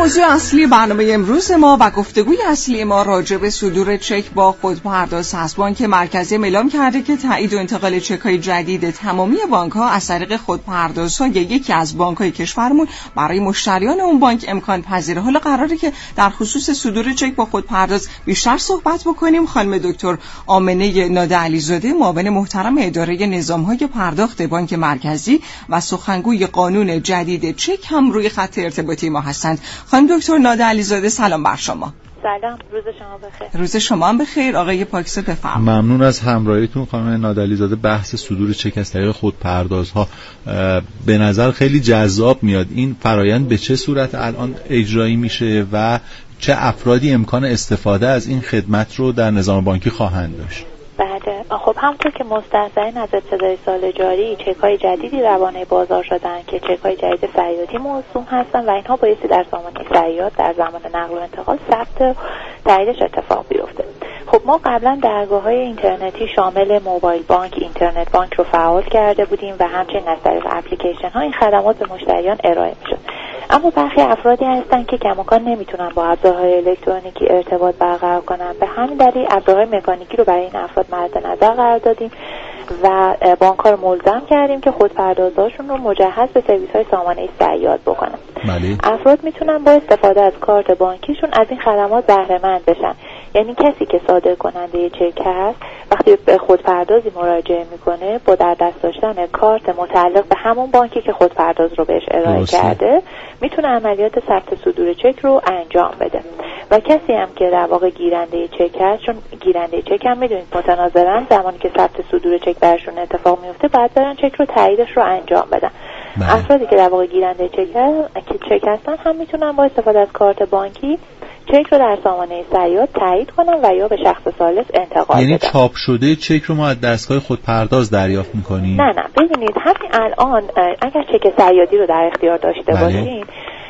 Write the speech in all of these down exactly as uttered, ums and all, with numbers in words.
موضوع اصلی برنامه امروز ما و گفتگوی اصلی ما راجع به صدور چک با خودپرداز هست. بانک مرکزی اعلام کرده که تایید و انتقال چک‌های جدید تمامی بانک‌ها از طریق خودپردازهای یکی از بانک‌های کشورمون برای مشتریان اون بانک امکان پذیره. حالا قراره که در خصوص صدور چک با خودپرداز بیشتر صحبت بکنیم. خانم دکتر آمنه ناده علیزاده، معاون محترم اداره نظام‌های پرداخت بانک مرکزی و سخنگوی قانون جدید چک هم روی خط ارتباطی ما هستند. خانم دکتر ناده علیزاده، سلام بر شما. سلام، روز شما بخیر. روز شما هم بخیر. آقای پاکزاد بفرمایید. ممنون از همراهیتون خانم ناده علیزاده. بحث صدور چک از طریق خودپردازها به نظر خیلی جذاب میاد. این فرایند به چه صورت الان اجرایی میشه و چه افرادی امکان استفاده از این خدمت رو در نظام بانکی خواهند داشت؟ بله، خب همونطور که مستحضرین از ابتدای سال جاری چک‌های جدیدی روانه بازار شدن که چک‌های جدید صیادی موسوم هستن و اینها بایستی در سامانه صیاد در زمان نقل و انتقال ثبت تاییدش اتفاق بیفته. خب ما قبلا درگاه‌های اینترنتی شامل موبایل بانک، اینترنت بانک رو فعال کرده بودیم و همچنین از طریق اپلیکیشن‌ها این خدمات به مشتریان ارائه می‌شد. اما برخی افرادی هستن که کماکان نمیتونن با ابزارهای الکترونیکی ارتباط برقرار کنن. به همین دلیل ابزارهای مکانیکی رو برای این افراد مورد نظر قرار دادیم و بانک‌ها رو ملزم کردیم که خودپردازهاشون رو مجهز به سرویس‌های سامانه صیاد بکنن. بله. افراد میتونن با استفاده از کارت بانکیشون از این خدمات بهره مند بشن. یعنی کسی که صادر کننده چک هست وقتی به خودپردازی مراجعه میکنه با در دست داشتن کارت متعلق به همون بانکی که خودپرداز رو بهش ارائه درسته. کرده میتونه عملیات ثبت صدور چک رو انجام بده. و کسی هم که در واقع گیرنده چک هست، چون گیرنده چک هم میدونید متناظرن زمانی که ثبت صدور چک برشون اتفاق میفته بعد برن چک رو تاییدش رو انجام بدن. بله. افرادی که در واقع گیرنده چک چک هستن هم میتونن با استفاده از کارت بانکی چک رو در سامانه صیاد تایید کنن و یا به شخص ثالث انتقال یعنی بدن. چاپ شده چک رو ما از دستگاه خودپرداز دریافت می‌کنیم؟ نه نه، ببینید همین الان اگر چک صیادی رو در اختیار داشته بله. باشین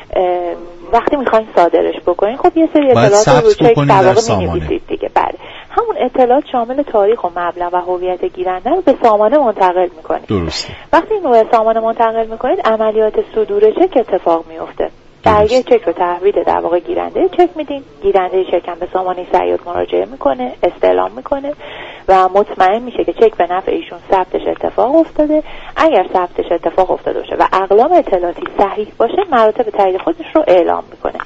وقتی میخواین صادرش بکنین خب یه سری اطلاعات رو چک در واقع می‌نویسید دیگه. بله، همون اطلاعات شامل تاریخ و مبلغ و هویت گیرنده رو به سامانه منتقل می‌کنید. درسته. وقتی اینو به سامانه منتقل می‌کنید عملیات صدور چک اتفاق میفته. درگیر چک رو تحویل در واقع گیرنده چک میدین، گیرنده چک هم به سامانه صیاد مراجعه میکنه، استعلام میکنه و مطمئن میشه که چک به نفع ایشون ثبتش اتفاق افتاده. اگر ثبتش اتفاق افتاده باشه و اقلام اطلاعاتی صحیح باشه مراتب تایید خودش رو اعلام میکنه.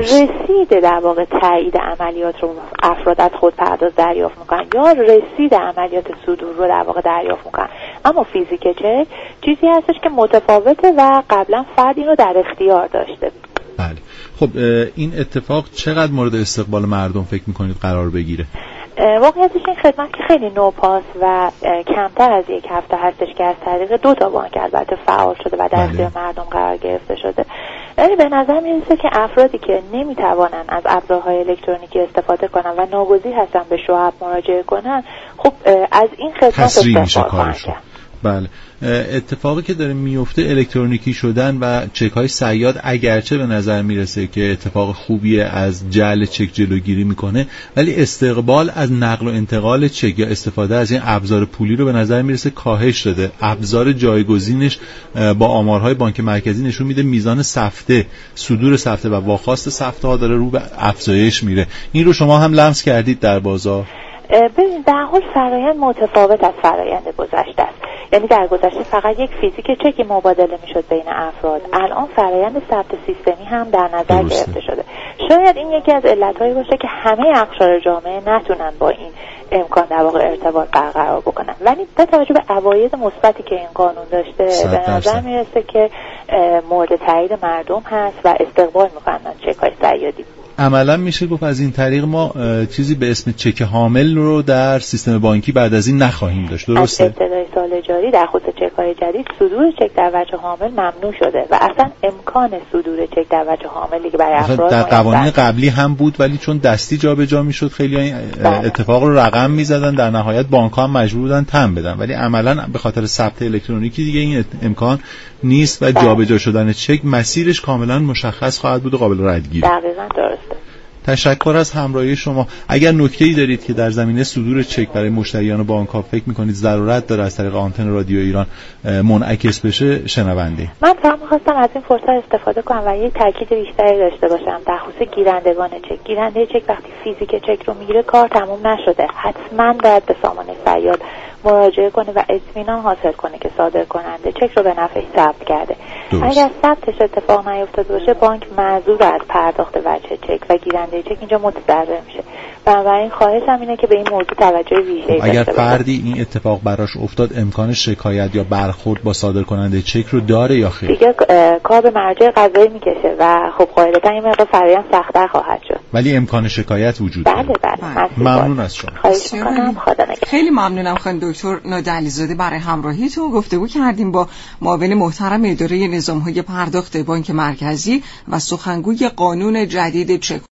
رسید در واقع تایید عملیات رو افراد از خودپرداز دریافت میکنن یا رسید عملیات صدور رو در واقع دریافت میکنن. اما فیزیک چک چیزی هستش که متفاوته و قبلا فرد این رو در اختیار داشته. بله. خب این اتفاق چقدر مورد استقبال مردم فکر میکنید قرار بگیره؟ واقعیتش این خدمت که خیلی نوپاس و کمتر از یک هفته هستش که از طریق دو تا بانک البته فعال شده و در اختیار مردم قرار گرفته شده. ولی به نظر میرسه که افرادی که نمیتوانن از ابزارهای الکترونیکی استفاده کنن و ناگزیر هستن به شعب مراجعه کنن خب از این خدمت استفاده کنن. بله. اتفاقی که داره میفته الکترونیکی شدن و چک های صیاد اگرچه به نظر میرسه که اتفاق خوبیه از جعل چک جلوگیری میکنه ولی استقبال از نقل و انتقال چک یا استفاده از این ابزار پولی رو به نظر میرسه کاهش داده. ابزار جایگزینش با آمارهای بانک مرکزی نشون میده میزان سفته، صدور سفته و واخواست سفته ها داره رو به افزایش میره. این رو شما هم لمس کردید در بازار؟ ببین در حال فرایند متفاوت از فرایند گذشته است. یعنی در گذشته فقط یک فیزیک چکی مبادله میشد بین افراد، الان فرایند ثبت سیستمی هم در نظر گرفته شده. شاید این یکی از علتهایی باشه که همه اقشار جامعه نتونن با این امکان در واقع ارتباط برقرار بکنن، ولی با توجه به عواید مثبتی که این قانون داشته به نظر میرسه که مورد تایید مردم هست و استقبال میکنن چک‌های صیادی. عملا میشه گفت از این طریق ما چیزی به اسم چک حامل رو در سیستم بانکی بعد از این نخواهیم داشت، درسته؟ از ابتدای سال جاری در خصوص چک‌های جدید صدور چک در وجه حامل ممنوع شده و اصلا امکان صدور چک در وجه حاملی که برای افراد در قوانین قبلی هم بود ولی چون دستی جابجا میشد خیلی این اتفاق رو رقم میزدن، در نهایت بانک‌ها هم مجبور بودن تم بدن، ولی عملا به خاطر ثبت الکترونیکی دیگه این امکان نیست و جابجا شدن چک مسیرش کاملا مشخص خواهد بود و قابل ردگیری. دقیقاً درسته. تشکر از همراهی شما. اگر نکته‌ای دارید که در زمینه صدور چک برای مشتریان بانک‌ها فکر می‌کنید ضرورت داره از طریق آنتن رادیو ایران منعکس بشه، شنونده. من فقط می‌خواستم از این فرصت استفاده کنم و یک تاکید بیشتری داشته باشم در خصوص گیرندگان چک. گیرنده چک وقتی فیزیک چک رو میگیره کار تموم نشده، حتما باید به سامانه فریاد مراجعه کنه و اطمینان حاصل کنه که صادر کننده چک رو به نفعش ثبت کرده. درست. اگر ثبتش اتفاق نیفتاده باشه بانک معذور از پرداخت وجه چک و گیرنده چک اینجا متضرر میشه. بنابراین خواهشم اینه که به این موضوع توجه ویژه‌ای اگر فردی این اتفاق براش افتاد امکان شکایت یا برخورد با صادر کننده چک رو داره یا خیر؟ دیگه کار به مرجع قضایی میکشه و خب قاعدتا این مقدار فرآیند سخت‌تر خواهد شد. ولی امکان شکایت وجود داره. بله بله. ممنون از شما. خواهش می‌کنم. خدا نگهدار. خیلی ممنونم خانم دکتر نادرعلی‌زاده برای همراهیتون. گفتگو کردیم با معاون محترم اداره نظام‌های پرداخت بانک مرکزی و سخنگوی قانون جدید چک.